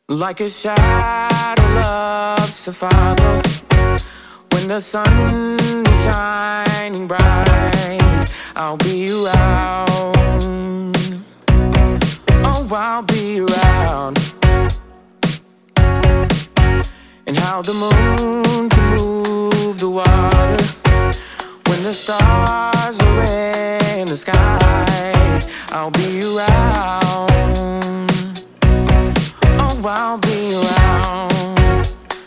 Like a shadow loves to follow when the sun is shining bright. I'll be around. Oh, I'll be around. And how the moon can move the water when the stars are in the sky. I'll be around. Oh, I'll be around.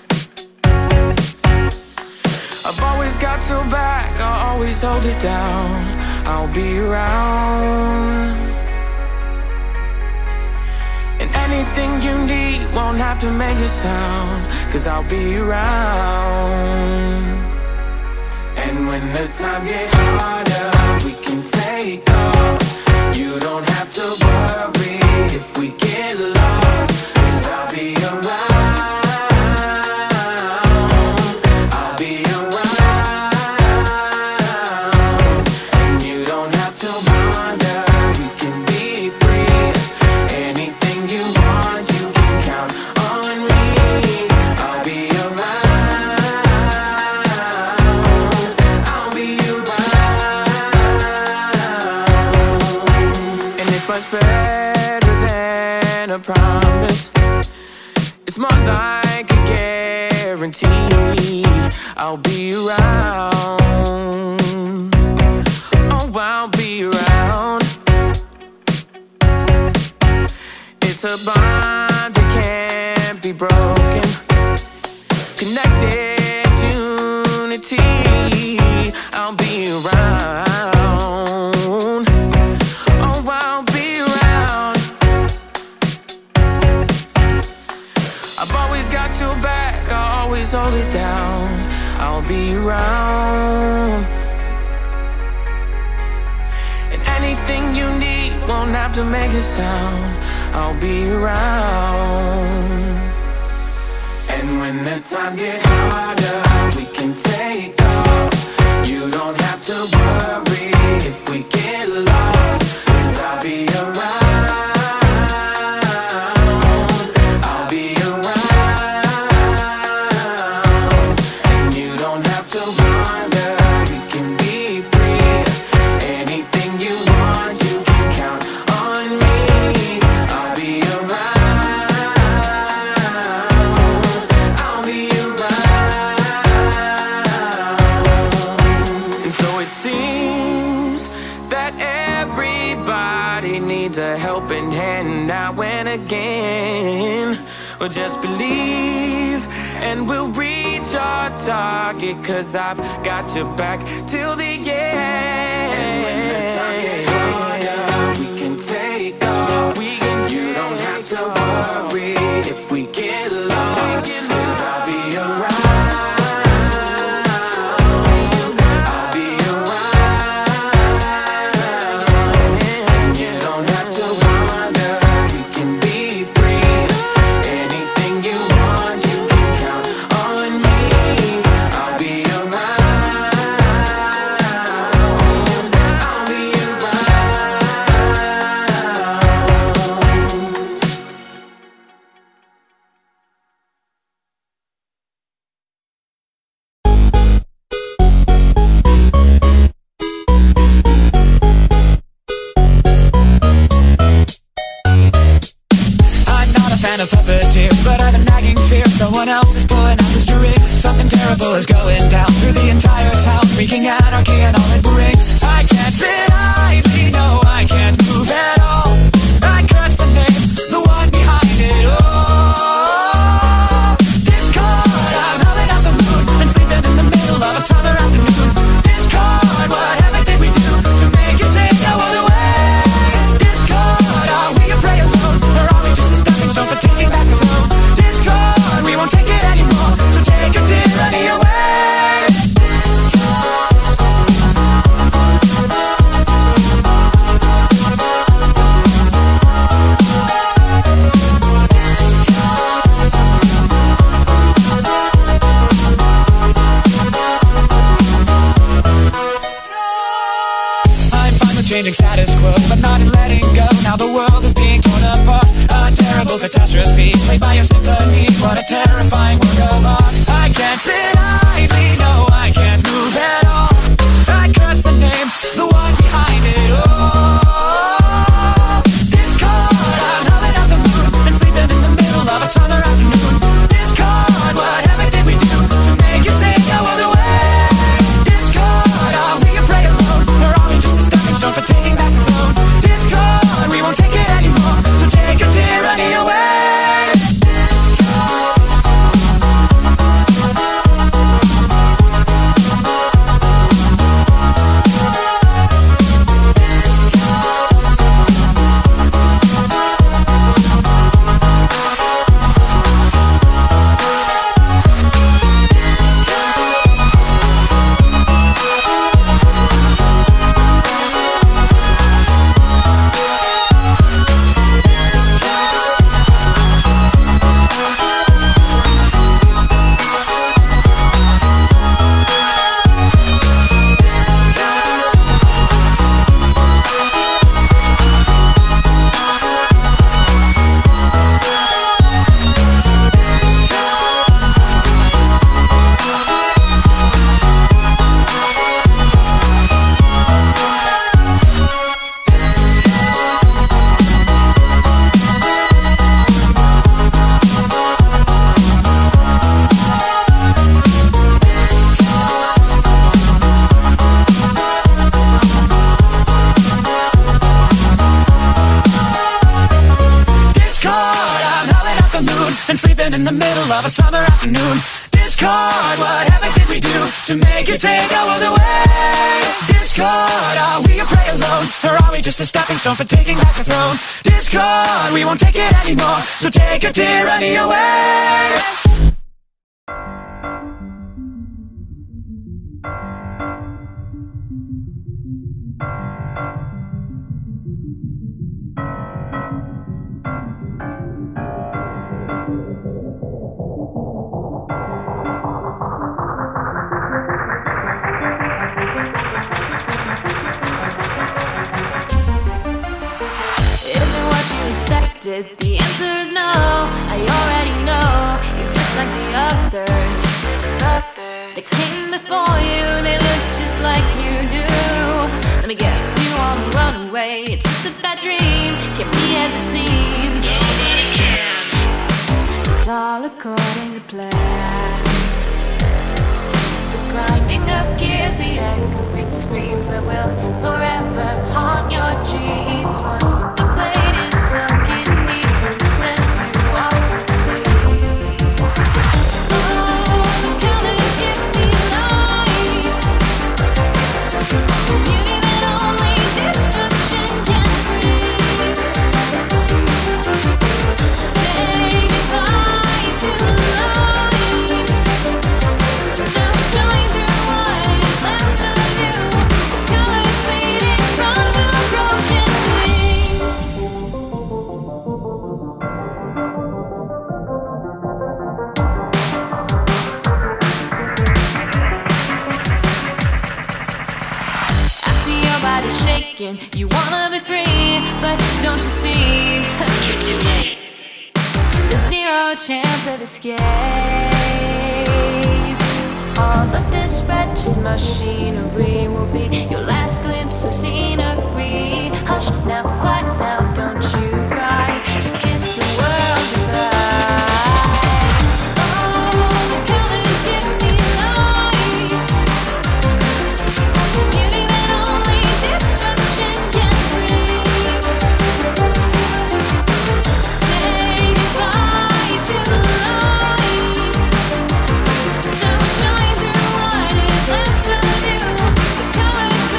I've always got your back, I'll always hold it down. I'll be around. And anything you need won't have to make a sound, 'cause I'll be around. And when the times get harder, we can take off. You don't have to worry if we get lost, 'cause I'll be around. I'll be around. And you don't have to wonder, you can be free. Anything you want, you can count on me. I'll be around. I'll be around. And it's much better than a promise. It's more like a guarantee. I'll be around. Oh, I'll be around. It's a bond that can't be broken. Connected unity. I'll be around. Oh, I'll be around. I've always got your back, I'll always hold it down. I'll be around. And anything you need won't have to make a sound. I'll be around. And when the times get harder, we can take off. You don't have to worry if we get lost, 'cause I'll be around. I'll be around. And you don't have to wonder, you can be free. Anything you want, you can count on me. I'll be around. I'll be around. And so it seems that everybody needs a helping hand now and again. Well, just believe and we'll reach our target, 'cause I've got your back till the end. And when the times get harder, we can take off. You don't have to worry if we get lost, 'cause I'll be around. I'll be around. And you don't have to wonder, you can be free. Anything you want, you can count on me. I'll be around. I'll be around. I'm not a fan of puppeteers, but I have a nagging fear someone else is pulling out the strings. Something terrible is going down through the entire town, wreaking anarchy and all it brings. I can't sit idly, no, I can't move at all. I curse the name, the one behind it all. Discord, I'm howling at the moon and sleeping in the middle of a summer afternoon. Discord, whatever did we do to make you take no other way? Discord, are we a prey alone, or are we just a stepping stone for taking back the throne? Discord, we won't take it anymore, so take your tyranny away. feet, played by your symphony. What a terrifying work of art. I can't sit idly, no, I can't move at all. I curse the name, the one behind it all. Discord, I'm howling out the moon and sleeping in the middle of a summer afternoon. Discord, whatever did we do to make you take our world away? Discord, are we a prey alone, or are we just a stepping stone for taking back the throne? Discord, we won't take it anymore, so take your tyranny away. And sleeping in the middle of a summer afternoon. Discord, whatever did we do to make you take our world away? Discord, are we a prey alone, or are we just a stepping stone for taking back the throne? Discord, we won't take it anymore, so take your tyranny away. The answer is no, I already know. You're just like the others. They came before you, they look just like you do. Let me guess, if you want to run away, it's just a bad dream. Can't be as it seems. Nobody can. It's all according to plan. The grinding of gears, the echoing screams that will forever haunt your dreams. Once the blade is sunk in deep and sends you off to sleep. Oh, the colors give me life, beauty that only destruction can bring. Say goodbye to the light, now shine through what is left of you. Colors fading from your broken wings. I see your body shaking, you wanna be free, but don't you see? You're too late. There's zero chance of escape. All of this wretched machinery will be your last glimpse of scenery. Hush now, quiet now, don't you cry, just kiss the world goodbye. Oh, the colors give me life, beauty that only destruction can bring. Say goodbye to the light, now shine through what is left of you. The colors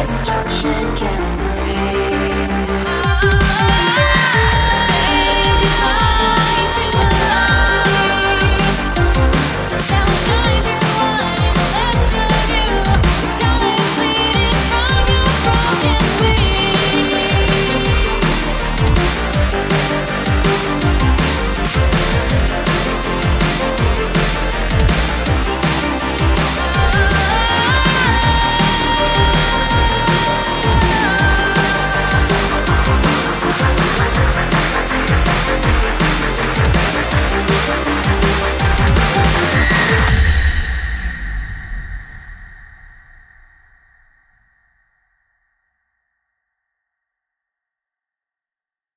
destruction can